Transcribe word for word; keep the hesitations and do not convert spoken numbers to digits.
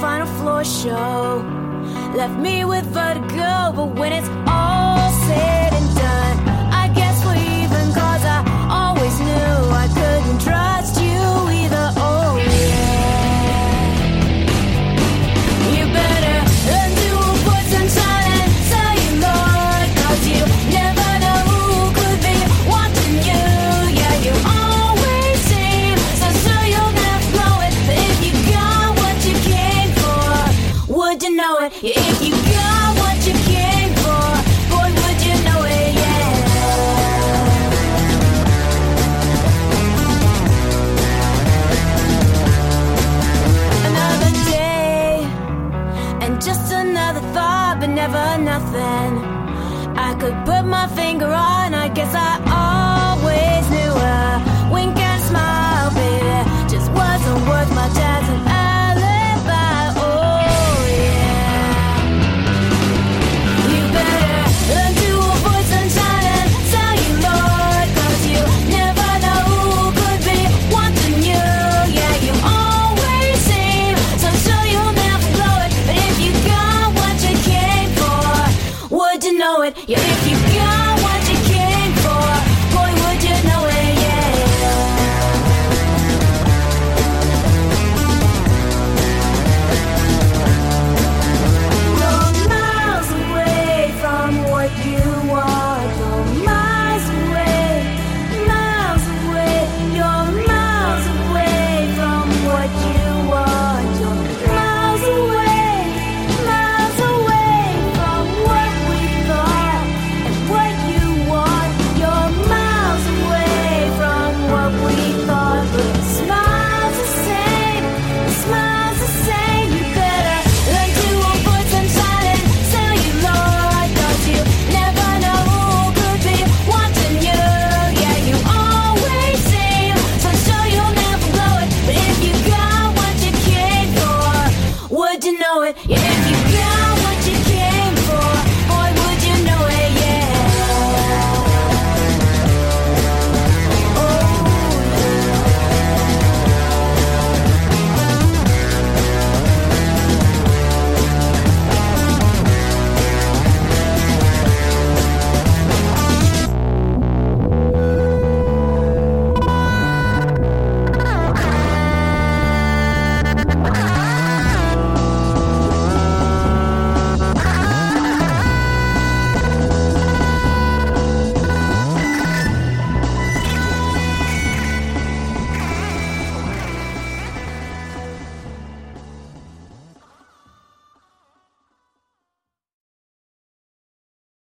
final floor show left me with vertigo. But when it's all said and done, I guess we're even, 'cause I always knew I couldn't trust you either. Oh yeah, you better learn to put some silent celluloid, 'cause you never know who could be watching you. Yeah, you always seem so sure you'll never blow it. But if you got what you came for, would you know it? Yeah, if you got what you came for, boy, would you know it? Yeah. Another day and just another thought, but never nothing I could put my finger on. I guess I